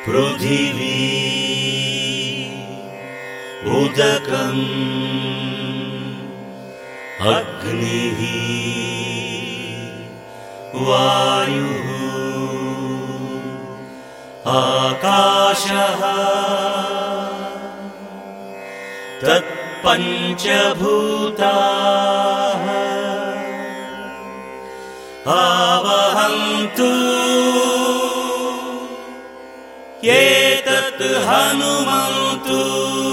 पृथिवी उदकम् अग्निः वायुः आकाशः तत्पञ्चभूताः आवहन्तु एतत् हनुमन्तु।